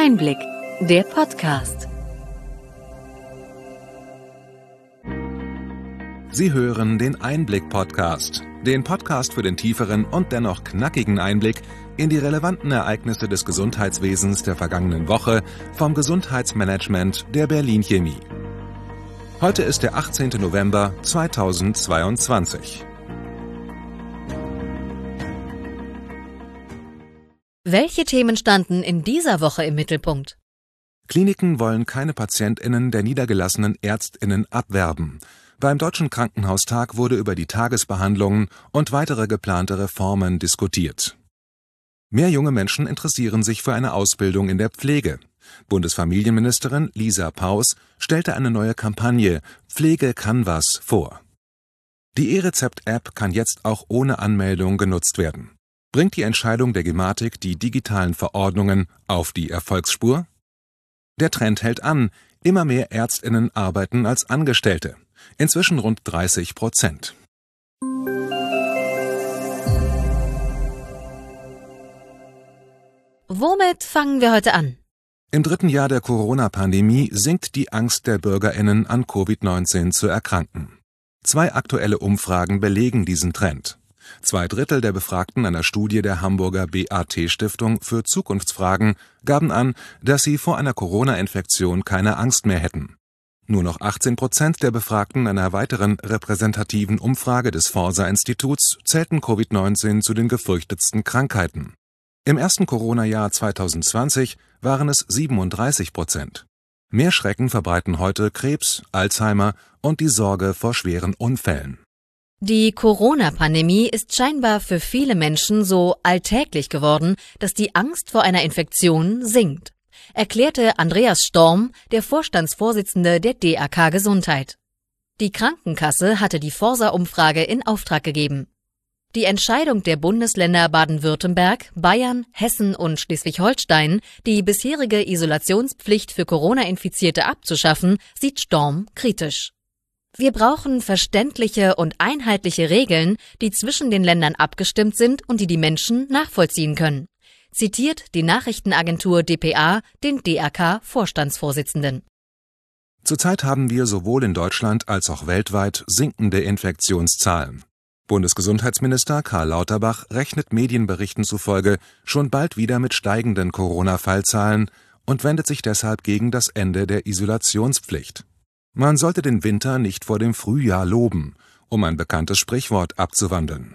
Einblick, der Podcast. Sie hören den Einblick-Podcast, den Podcast für den tieferen und dennoch knackigen Einblick in die relevanten Ereignisse des Gesundheitswesens der vergangenen Woche vom Gesundheitsmanagement der Berlin Chemie. Heute ist der 18. November 2022. Welche Themen standen in dieser Woche im Mittelpunkt? Kliniken wollen keine PatientInnen der niedergelassenen ÄrztInnen abwerben. Beim Deutschen Krankenhaustag wurde über die Tagesbehandlungen und weitere geplante Reformen diskutiert. Mehr junge Menschen interessieren sich für eine Ausbildung in der Pflege. Bundesfamilienministerin Lisa Paus stellte eine neue Kampagne Pflege kann was vor. Die E-Rezept-App kann jetzt auch ohne Anmeldung genutzt werden. Bringt die Entscheidung der Gematik die digitalen Verordnungen auf die Erfolgsspur? Der Trend hält an, immer mehr ÄrztInnen arbeiten als Angestellte. Inzwischen rund 30%. Womit fangen wir heute an? Im dritten Jahr der Corona-Pandemie sinkt die Angst der BürgerInnen, an Covid-19 zu erkranken. 2 aktuelle Umfragen belegen diesen Trend. 2/3 der Befragten einer Studie der Hamburger BAT-Stiftung für Zukunftsfragen gaben an, dass sie vor einer Corona-Infektion keine Angst mehr hätten. Nur noch 18% der Befragten einer weiteren repräsentativen Umfrage des Forsa-Instituts zählten Covid-19 zu den gefürchtetsten Krankheiten. Im ersten Corona-Jahr 2020 waren es 37%. Mehr Schrecken verbreiten heute Krebs, Alzheimer und die Sorge vor schweren Unfällen. Die Corona-Pandemie ist scheinbar für viele Menschen so alltäglich geworden, dass die Angst vor einer Infektion sinkt, erklärte Andreas Storm, der Vorstandsvorsitzende der DAK Gesundheit. Die Krankenkasse hatte die Forsa-Umfrage in Auftrag gegeben. Die Entscheidung der Bundesländer Baden-Württemberg, Bayern, Hessen und Schleswig-Holstein, die bisherige Isolationspflicht für Corona-Infizierte abzuschaffen, sieht Storm kritisch. Wir brauchen verständliche und einheitliche Regeln, die zwischen den Ländern abgestimmt sind und die die Menschen nachvollziehen können, zitiert die Nachrichtenagentur dpa den DAK-Vorstandsvorsitzenden. Zurzeit haben wir sowohl in Deutschland als auch weltweit sinkende Infektionszahlen. Bundesgesundheitsminister Karl Lauterbach rechnet Medienberichten zufolge schon bald wieder mit steigenden Corona-Fallzahlen und wendet sich deshalb gegen das Ende der Isolationspflicht. Man sollte den Winter nicht vor dem Frühjahr loben, um ein bekanntes Sprichwort abzuwandeln.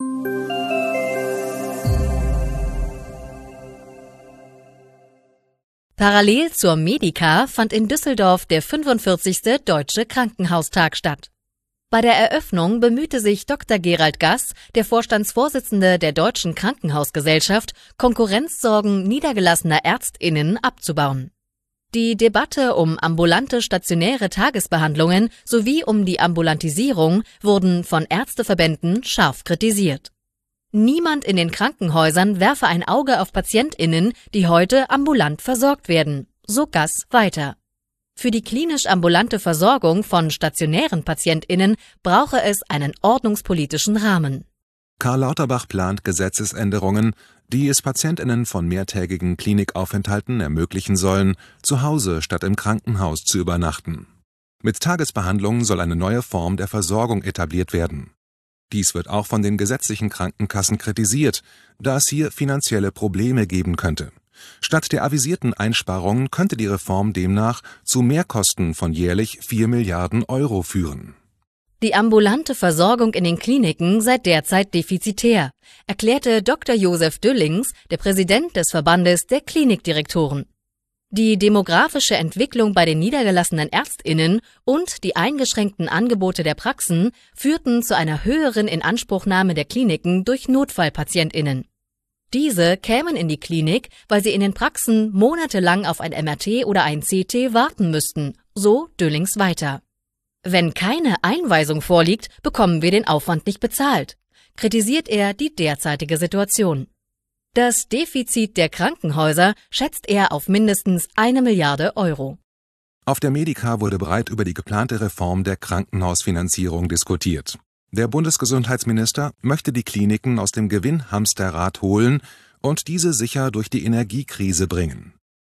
Parallel zur Medica fand in Düsseldorf der 45. Deutsche Krankenhaustag statt. Bei der Eröffnung bemühte sich Dr. Gerald Gass, der Vorstandsvorsitzende der Deutschen Krankenhausgesellschaft, Konkurrenzsorgen niedergelassener ÄrztInnen abzubauen. Die Debatte um ambulante stationäre Tagesbehandlungen sowie um die Ambulantisierung wurden von Ärzteverbänden scharf kritisiert. Niemand in den Krankenhäusern werfe ein Auge auf PatientInnen, die heute ambulant versorgt werden, so Gass weiter. Für die klinisch-ambulante Versorgung von stationären PatientInnen brauche es einen ordnungspolitischen Rahmen. Karl Lauterbach plant Gesetzesänderungen, die es PatientInnen von mehrtägigen Klinikaufenthalten ermöglichen sollen, zu Hause statt im Krankenhaus zu übernachten. Mit Tagesbehandlungen soll eine neue Form der Versorgung etabliert werden. Dies wird auch von den gesetzlichen Krankenkassen kritisiert, da es hier finanzielle Probleme geben könnte. Statt der avisierten Einsparungen könnte die Reform demnach zu Mehrkosten von jährlich 4 Milliarden Euro führen. Die ambulante Versorgung in den Kliniken sei derzeit defizitär, erklärte Dr. Josef Düllings, der Präsident des Verbandes der Klinikdirektoren. Die demografische Entwicklung bei den niedergelassenen ÄrztInnen und die eingeschränkten Angebote der Praxen führten zu einer höheren Inanspruchnahme der Kliniken durch NotfallpatientInnen. Diese kämen in die Klinik, weil sie in den Praxen monatelang auf ein MRT oder ein CT warten müssten, so Düllings weiter. Wenn keine Einweisung vorliegt, bekommen wir den Aufwand nicht bezahlt, kritisiert er die derzeitige Situation. Das Defizit der Krankenhäuser schätzt er auf mindestens 1 Milliarde Euro. Auf der Medica wurde breit über die geplante Reform der Krankenhausfinanzierung diskutiert. Der Bundesgesundheitsminister möchte die Kliniken aus dem Gewinnhamsterrad holen und diese sicher durch die Energiekrise bringen.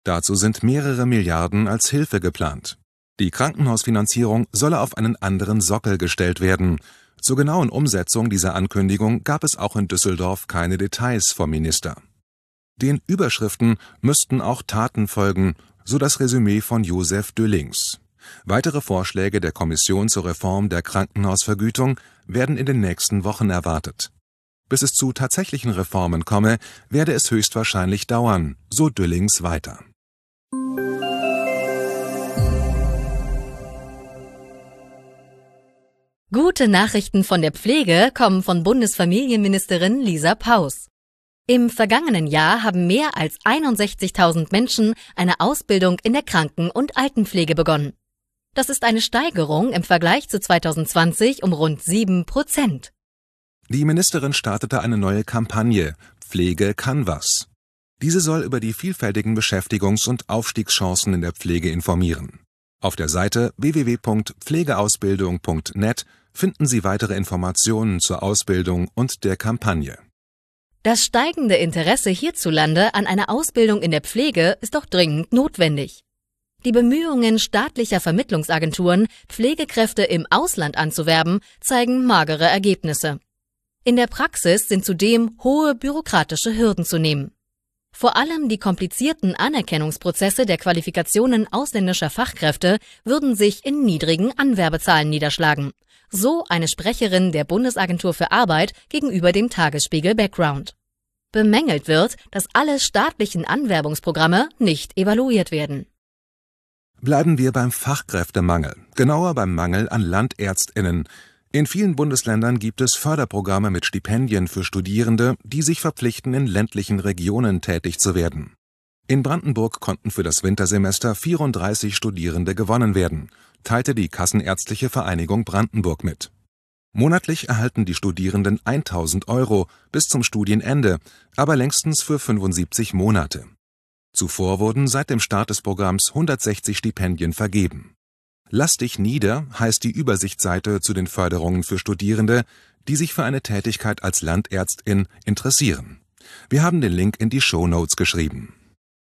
Dazu sind mehrere Milliarden als Hilfe geplant. Die Krankenhausfinanzierung solle auf einen anderen Sockel gestellt werden. Zur genauen Umsetzung dieser Ankündigung gab es auch in Düsseldorf keine Details vom Minister. Den Überschriften müssten auch Taten folgen, so das Resümee von Joseph Düllings. Weitere Vorschläge der Kommission zur Reform der Krankenhausvergütung werden in den nächsten Wochen erwartet. Bis es zu tatsächlichen Reformen komme, werde es höchstwahrscheinlich dauern, so Düllings weiter. Gute Nachrichten von der Pflege kommen von Bundesfamilienministerin Lisa Paus. Im vergangenen Jahr haben mehr als 61.000 Menschen eine Ausbildung in der Kranken- und Altenpflege begonnen. Das ist eine Steigerung im Vergleich zu 2020 um rund 7%. Die Ministerin startete eine neue Kampagne »Pflege kann was«. Diese soll über die vielfältigen Beschäftigungs- und Aufstiegschancen in der Pflege informieren. Auf der Seite www.pflegeausbildung.net finden Sie weitere Informationen zur Ausbildung und der Kampagne. Das steigende Interesse hierzulande an einer Ausbildung in der Pflege ist doch dringend notwendig. Die Bemühungen staatlicher Vermittlungsagenturen, Pflegekräfte im Ausland anzuwerben, zeigen magere Ergebnisse. In der Praxis sind zudem hohe bürokratische Hürden zu nehmen. Vor allem die komplizierten Anerkennungsprozesse der Qualifikationen ausländischer Fachkräfte würden sich in niedrigen Anwerbezahlen niederschlagen, so eine Sprecherin der Bundesagentur für Arbeit gegenüber dem Tagesspiegel Background. Bemängelt wird, dass alle staatlichen Anwerbungsprogramme nicht evaluiert werden. Bleiben wir beim Fachkräftemangel, genauer beim Mangel an LandärztInnen. In vielen Bundesländern gibt es Förderprogramme mit Stipendien für Studierende, die sich verpflichten, in ländlichen Regionen tätig zu werden. In Brandenburg konnten für das Wintersemester 34 Studierende gewonnen werden, teilte die Kassenärztliche Vereinigung Brandenburg mit. Monatlich erhalten die Studierenden 1.000 € bis zum Studienende, aber längstens für 75 Monate. Zuvor wurden seit dem Start des Programms 160 Stipendien vergeben. Lass dich nieder heißt die Übersichtsseite zu den Förderungen für Studierende, die sich für eine Tätigkeit als Landärztin interessieren. Wir haben den Link in die Shownotes geschrieben.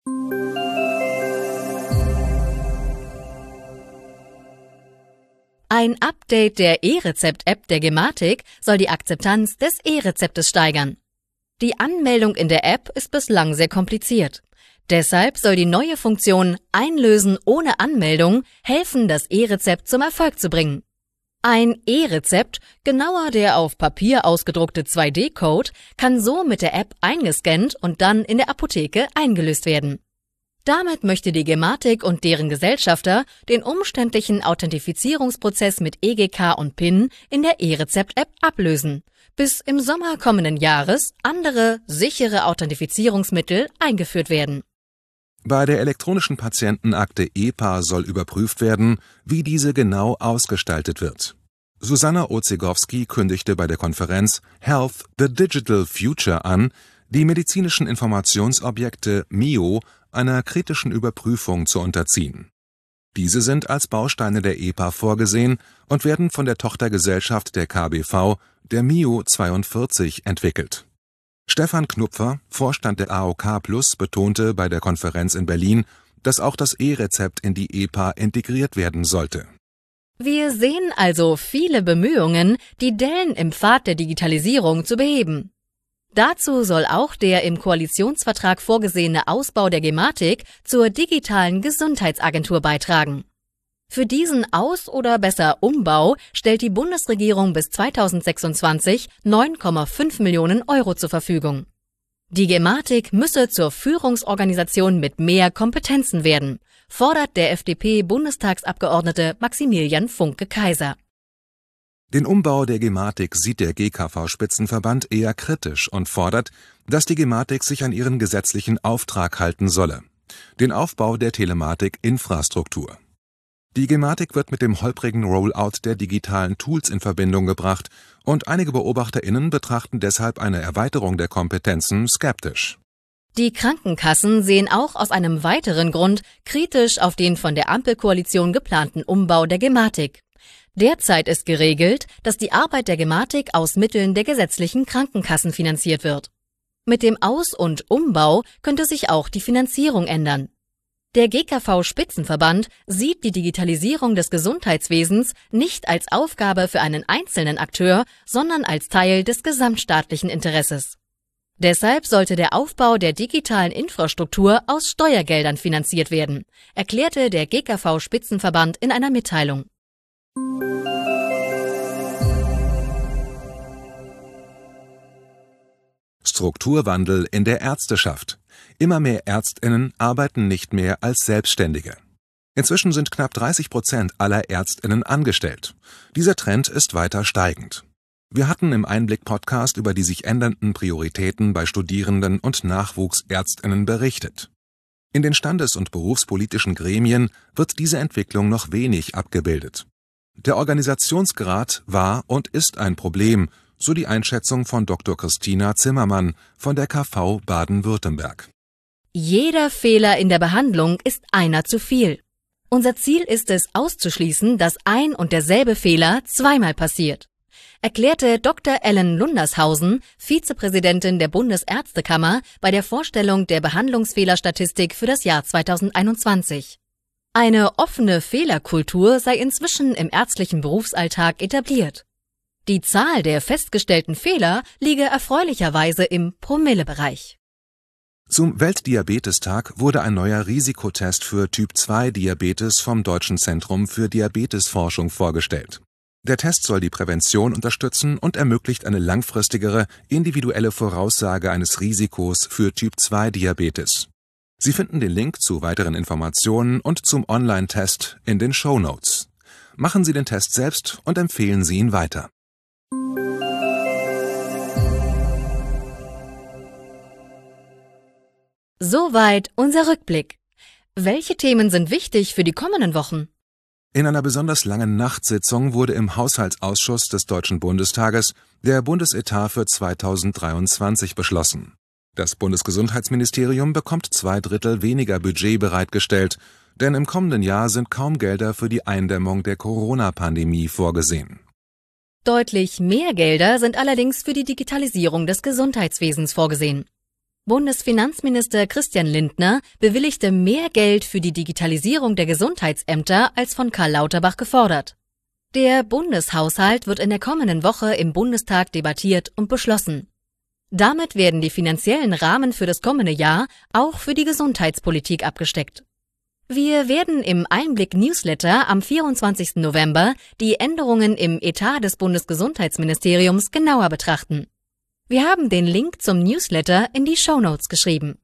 Ein Update der E-Rezept-App der Gematik soll die Akzeptanz des E-Rezeptes steigern. Die Anmeldung in der App ist bislang sehr kompliziert. Deshalb soll die neue Funktion Einlösen ohne Anmeldung helfen, das E-Rezept zum Erfolg zu bringen. Ein E-Rezept, genauer der auf Papier ausgedruckte 2D-Code, kann so mit der App eingescannt und dann in der Apotheke eingelöst werden. Damit möchte die Gematik und deren Gesellschafter den umständlichen Authentifizierungsprozess mit EGK und PIN in der E-Rezept-App ablösen, bis im Sommer kommenden Jahres andere, sichere Authentifizierungsmittel eingeführt werden. Bei der elektronischen Patientenakte EPA soll überprüft werden, wie diese genau ausgestaltet wird. Susanna Ozegowski kündigte bei der Konferenz Health – The Digital Future an, die medizinischen Informationsobjekte MIO einer kritischen Überprüfung zu unterziehen. Diese sind als Bausteine der EPA vorgesehen und werden von der Tochtergesellschaft der KBV, der MIO 42, entwickelt. Stefan Knupfer, Vorstand der AOK Plus, betonte bei der Konferenz in Berlin, dass auch das E-Rezept in die EPA integriert werden sollte. Wir sehen also viele Bemühungen, die Dellen im Pfad der Digitalisierung zu beheben. Dazu soll auch der im Koalitionsvertrag vorgesehene Ausbau der Gematik zur digitalen Gesundheitsagentur beitragen. Für diesen Aus- oder besser Umbau stellt die Bundesregierung bis 2026 9,5 Millionen € zur Verfügung. Die Gematik müsse zur Führungsorganisation mit mehr Kompetenzen werden, fordert der FDP-Bundestagsabgeordnete Maximilian Funke-Kaiser. Den Umbau der Gematik sieht der GKV-Spitzenverband eher kritisch und fordert, dass die Gematik sich an ihren gesetzlichen Auftrag halten solle: den Aufbau der Telematik-Infrastruktur. Die Gematik wird mit dem holprigen Rollout der digitalen Tools in Verbindung gebracht und einige BeobachterInnen betrachten deshalb eine Erweiterung der Kompetenzen skeptisch. Die Krankenkassen sehen auch aus einem weiteren Grund kritisch auf den von der Ampelkoalition geplanten Umbau der Gematik. Derzeit ist geregelt, dass die Arbeit der Gematik aus Mitteln der gesetzlichen Krankenkassen finanziert wird. Mit dem Aus- und Umbau könnte sich auch die Finanzierung ändern. Der GKV-Spitzenverband sieht die Digitalisierung des Gesundheitswesens nicht als Aufgabe für einen einzelnen Akteur, sondern als Teil des gesamtstaatlichen Interesses. Deshalb sollte der Aufbau der digitalen Infrastruktur aus Steuergeldern finanziert werden, erklärte der GKV-Spitzenverband in einer Mitteilung. Strukturwandel in der Ärzteschaft. Immer mehr ÄrztInnen arbeiten nicht mehr als Selbstständige. Inzwischen sind knapp 30% aller ÄrztInnen angestellt. Dieser Trend ist weiter steigend. Wir hatten im Einblick-Podcast über die sich ändernden Prioritäten bei Studierenden und NachwuchsärztInnen berichtet. In den standes- und berufspolitischen Gremien wird diese Entwicklung noch wenig abgebildet. Der Organisationsgrad war und ist ein Problem, so die Einschätzung von Dr. Christina Zimmermann von der KV Baden-Württemberg. Jeder Fehler in der Behandlung ist einer zu viel. Unser Ziel ist es, auszuschließen, dass ein und derselbe Fehler zweimal passiert, erklärte Dr. Ellen Lundershausen, Vizepräsidentin der Bundesärztekammer, bei der Vorstellung der Behandlungsfehlerstatistik für das Jahr 2021. Eine offene Fehlerkultur sei inzwischen im ärztlichen Berufsalltag etabliert. Die Zahl der festgestellten Fehler liege erfreulicherweise im Promillebereich. Zum Weltdiabetestag wurde ein neuer Risikotest für Typ-2-Diabetes vom Deutschen Zentrum für Diabetesforschung vorgestellt. Der Test soll die Prävention unterstützen und ermöglicht eine langfristigere, individuelle Voraussage eines Risikos für Typ-2-Diabetes. Sie finden den Link zu weiteren Informationen und zum Online-Test in den Shownotes. Machen Sie den Test selbst und empfehlen Sie ihn weiter. Soweit unser Rückblick. Welche Themen sind wichtig für die kommenden Wochen? In einer besonders langen Nachtsitzung wurde im Haushaltsausschuss des Deutschen Bundestages der Bundesetat für 2023 beschlossen. Das Bundesgesundheitsministerium bekommt 2/3 weniger Budget bereitgestellt, denn im kommenden Jahr sind kaum Gelder für die Eindämmung der Corona-Pandemie vorgesehen. Deutlich mehr Gelder sind allerdings für die Digitalisierung des Gesundheitswesens vorgesehen. Bundesfinanzminister Christian Lindner bewilligte mehr Geld für die Digitalisierung der Gesundheitsämter als von Karl Lauterbach gefordert. Der Bundeshaushalt wird in der kommenden Woche im Bundestag debattiert und beschlossen. Damit werden die finanziellen Rahmen für das kommende Jahr auch für die Gesundheitspolitik abgesteckt. Wir werden im Einblick-Newsletter am 24. November die Änderungen im Etat des Bundesgesundheitsministeriums genauer betrachten. Wir haben den Link zum Newsletter in die Shownotes geschrieben.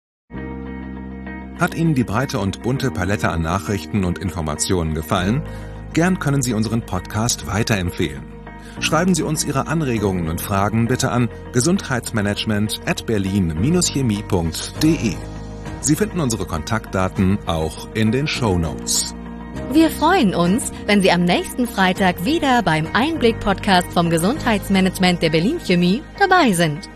Hat Ihnen die breite und bunte Palette an Nachrichten und Informationen gefallen? Gern können Sie unseren Podcast weiterempfehlen. Schreiben Sie uns Ihre Anregungen und Fragen bitte an gesundheitsmanagement@berlin-chemie.de. Sie finden unsere Kontaktdaten auch in den Shownotes. Wir freuen uns, wenn Sie am nächsten Freitag wieder beim Einblick-Podcast vom Gesundheitsmanagement der Berlin Chemie dabei sind.